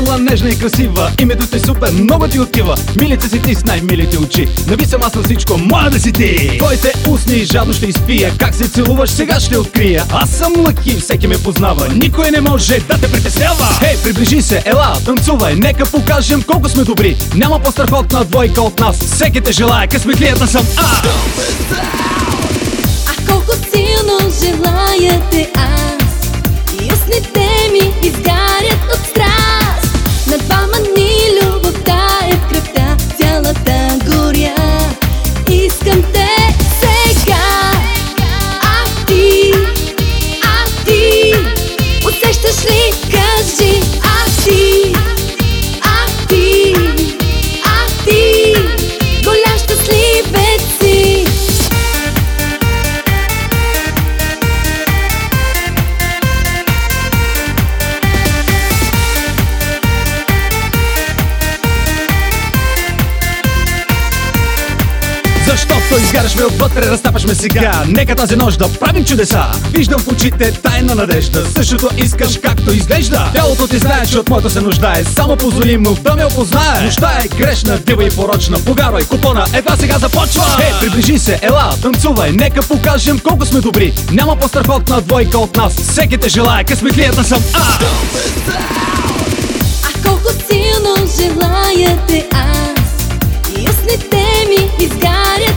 Мила, нежна и красива, името ти супер, много ти отива. Милица си ти с най-милите очи, нависам аз на всичко, моя да си ти. Твоите устни жадно ще изпия, как се целуваш сега ще открия. Аз съм Лъки, всеки ме познава, никой не може да те притеснява. Хей, приближи се, ела, танцувай, нека покажем колко сме добри. Няма по-страхотна двойка от нас, всеки те желая, късметлията съм аз. Колко силно желая те аз, и устните ми изгарят от страст. На двама ни любовта е в кръвта, цялата горя. Искам те сега, а ти, усещаш ли? Кажи, а ти, голям щастливец си. Защото изгаряш ме отвътре, разтапаш ме сега. Нека тази нощ да правим чудеса. Виждам в очите тайна надежда, същото искаш както изглежда. Тялото ти знае, че от моето се нуждае, само позволи му да ме опознае. Нощта е грешна, дива и порочна, повярвай, купона едва сега започва. Хей, приближи се, ела, танцувай, нека покажем колко сме добри. Няма по-страхотна двойка от нас, всеки те желая, късметлията съм аз. Колко силно желая те аз, и устните ми изгарят